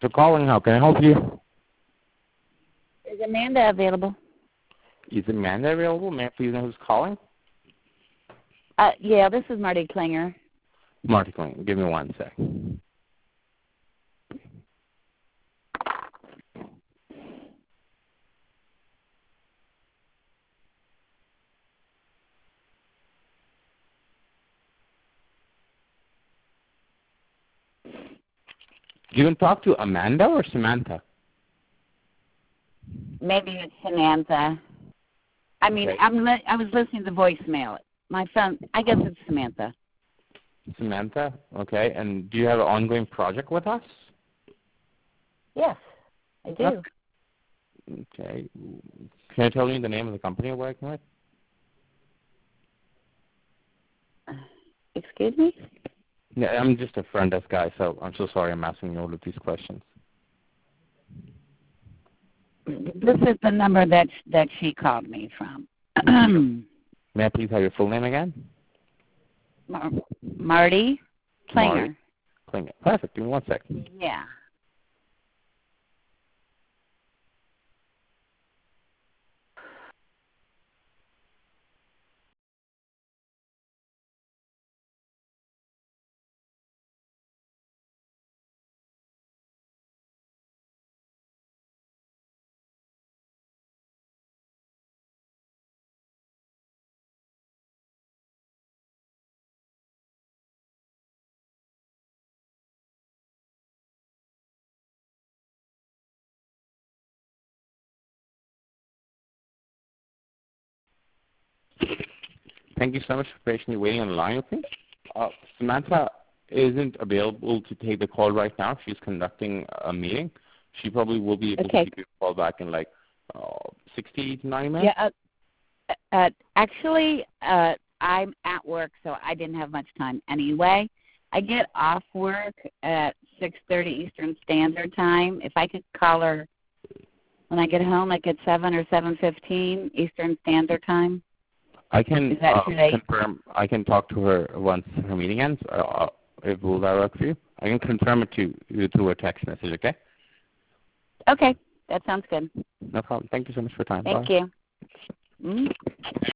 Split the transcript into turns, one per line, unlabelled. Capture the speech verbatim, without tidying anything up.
for calling. How can I help you?
Is Amanda available?
Is Amanda available? May I please know who's calling?
Uh, yeah, this is Marty Klinger.
Marty Klinger. Give me one sec. You can talk to Amanda or Samantha?
Maybe it's Samantha. I mean,
Okay.
I'm li- I was listening to the voicemail. My phone, I guess it's Samantha.
Samantha? Okay. And do you have an ongoing project with us?
Yes, I do.
Okay. Can you tell me the name of the company you're working with?
Excuse me?
Yeah, I'm just a front desk guy, so I'm so sorry I'm asking you all of these questions.
This is the number that that she called me from.
May I please have your full name again?
Mar- Marty Klinger.
Marty Klinger. Perfect. Give me one second.
Yeah.
Thank you so much for patiently waiting on the line with me. Uh, Samantha isn't available to take the call right now. She's conducting a meeting. She probably will be able
Okay.
to give you a call back in like uh, sixty to ninety minutes.
Yeah. Uh, uh, actually, uh, I'm at work, so I didn't have much time anyway. I get off work at six thirty Eastern Standard Time. If I could call her when I get home, like at seven or seven fifteen Eastern Standard Time.
I can
Is that
uh,
too late?
confirm. I can talk to her once her meeting ends. Uh, if will that work for you? I can confirm it to you through a text message. Okay?
Okay, that sounds good.
No problem. Thank you so much for your time.
Thank
Bye.
you. Mm-hmm.